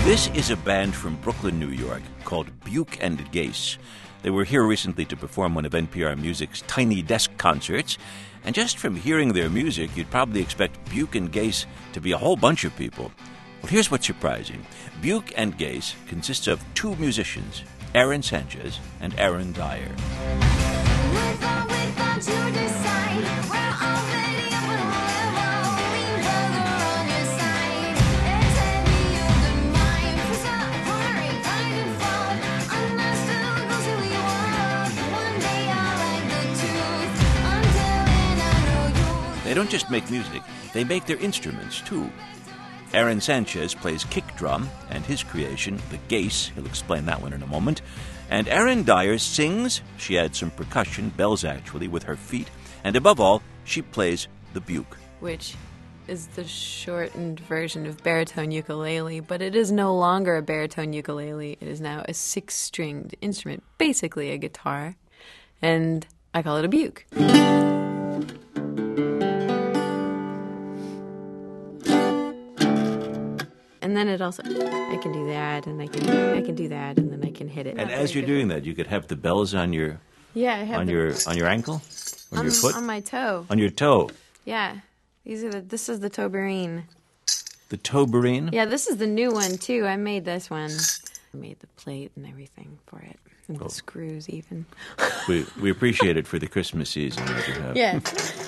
This is a band from Brooklyn, New York, called Buke and Gase. They were here recently to perform one of NPR Music's Tiny Desk concerts, and just from hearing their music, you'd probably expect Buke and Gase to be a whole bunch of people. Well, here's what's surprising. Buke and Gase consists of two musicians, Aaron Sanchez and Aaron Dyer. They don't just make music, they make their instruments, too. Aaron Sanchez plays kick drum, and his creation, the Gase, he'll explain that one in a moment. And Aaron Dyer sings, she adds some percussion, bells actually, with her feet, and above all, she plays the Buke. Which is the shortened version of baritone ukulele, but it is no longer a baritone ukulele. It is now a six-stringed instrument, basically a guitar, and I call it a Buke. And then it also, I can do that, and I can do that, and then I can hit it. And as you're doing that, you could have the bells on your I have on your ankle, on your foot, on my toe. on your toe. Yeah, this is the Toberine. The Toberine. Yeah, this is the new one too. I made this one. I made the plate and everything for it, and the screws even. We appreciate it for the Christmas season that you have. Yeah.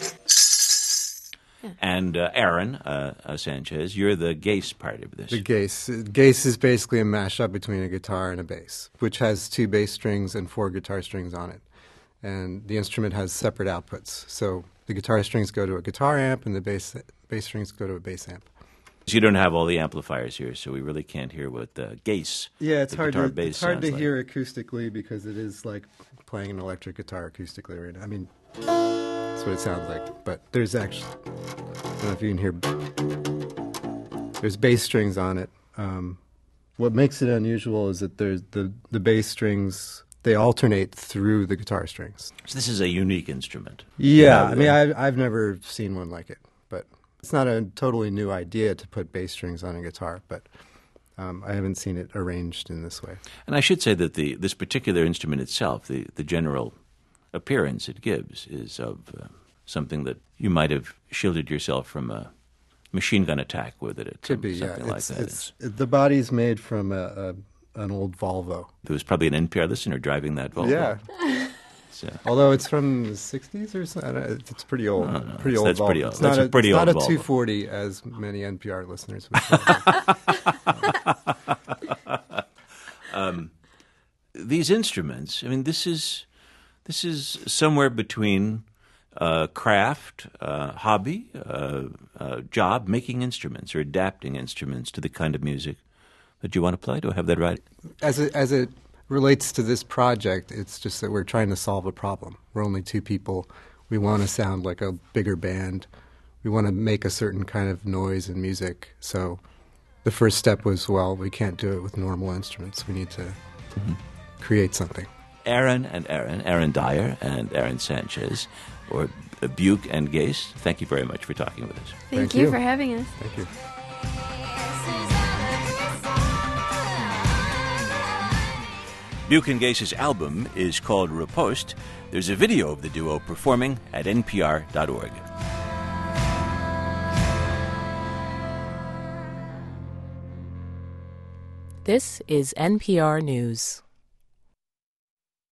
And Aaron Sanchez, you're the Gase part of this. The Gase. Gase is basically a mashup between a guitar and a bass, which has 2 bass strings and 4 guitar strings on it. And the instrument has separate outputs. So the guitar strings go to a guitar amp and the bass strings go to a bass amp. You don't have all the amplifiers here, so we really can't hear what the Gase, yeah, it's the hard guitar to, bass it's hard to sounds hear like. acoustically because it is like playing an electric guitar acoustically right now. I mean, that's what it sounds like. But there's actually, I don't know if you can hear, there's bass strings on it. What makes it unusual is that there's the bass strings, they alternate through the guitar strings. So this is a unique instrument. Yeah, I mean, I've never seen one like it, but it's not a totally new idea to put bass strings on a guitar, but I haven't seen it arranged in this way. And I should say that this particular instrument itself, the general appearance it gives, is of something that you might have shielded yourself from a machine gun attack with it. Could be, something yeah. like that. The body's made from an old Volvo. There was probably an NPR listener driving that Volvo. Yeah. So. Although it's from the 60s or something. It's pretty old. No, pretty old that's Volvo. pretty old. It's That's not a pretty old It's not Volvo. a 240 as many NPR listeners would say. These instruments, I mean, this is somewhere between craft, hobby, job, making instruments or adapting instruments to the kind of music that you want to play. Do I have that right? As it relates to this project, it's just that we're trying to solve a problem. We're only 2 people. We want to sound like a bigger band. We want to make a certain kind of noise and music. So the first step was, well, we can't do it with normal instruments. We need to create something. Aaron Dyer and Aaron Sanchez, or Buke and Gase, thank you very much for talking with us. Thank you for having us. Thank you. Buke and Gase's album is called Riposte. There's a video of the duo performing at npr.org. This is NPR News.